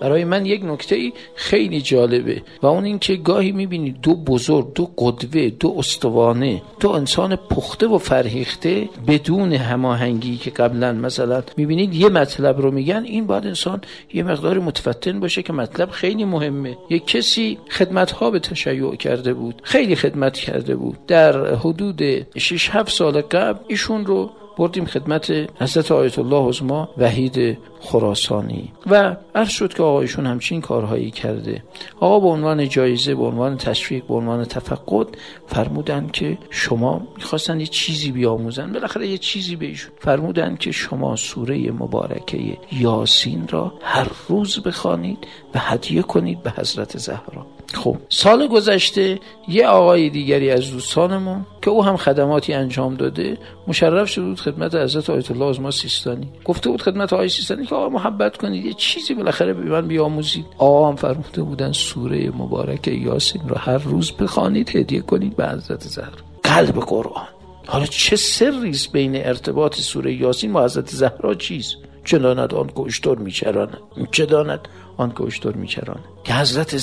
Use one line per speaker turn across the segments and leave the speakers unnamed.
برای من یک نکته خیلی جالبه و اون این که گاهی میبینید دو بزرگ، دو قدوه، دو استوانه، دو انسان پخته و فرهیخته بدون هماهنگی که قبلا مثلا میبینید یه مطلب رو میگن، این باید انسان یه مقدار متفتن باشه که مطلب خیلی مهمه. یک کسی خدمت‌ها به تشیع کرده بود، خیلی خدمت کرده بود، در حدود 6-7 سال قبل ایشون رو بردیم خدمت حضرت آیت الله عظما وحید خراسانی و عرض شد که آقایشون همچین کارهایی کرده. آقا به عنوان جایزه، به عنوان تشویق، به عنوان تفقد فرمودن که شما، میخواستن یه چیزی بیاموزن، بالاخره یه چیزی به ایشون فرمودن که شما سوره مبارکه یاسین را هر روز بخوانید و هدیه کنید به حضرت زهرا. خب سال گذشته یه آقای دیگری از دوستانمون که او هم خدماتی انجام داده مشرف شده بود خدمت حضرت آیت الله عظما سیستانی، گفته بود خدمت آقای سیستانی که آقا محبت کنید یه چیزی بالاخره به من بیاموزید. آقا هم فرموده بودن سوره مبارکه یاسین رو هر روز بخوانید، هدیه کنید به حضرت زهرا. قلب قرآن. حالا چه سری است بین ارتباط سوره یاسین با حضرت زهرا؟ چیز چه داند آن که اشتر میچرانه، چه داند آن که اشتر میچرانه که حضرت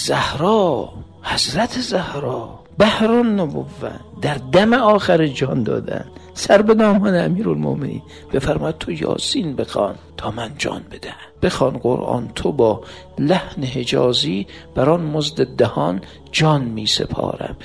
زهرا بحر النبوة در دم آخر جان دادن، سر به دامان امیرالمومنین بفرماد تو یاسین بخوان تا من جان بدهم. بخوان قرآن تو با لحن حجازی بران مزد دهان جان می سپارم.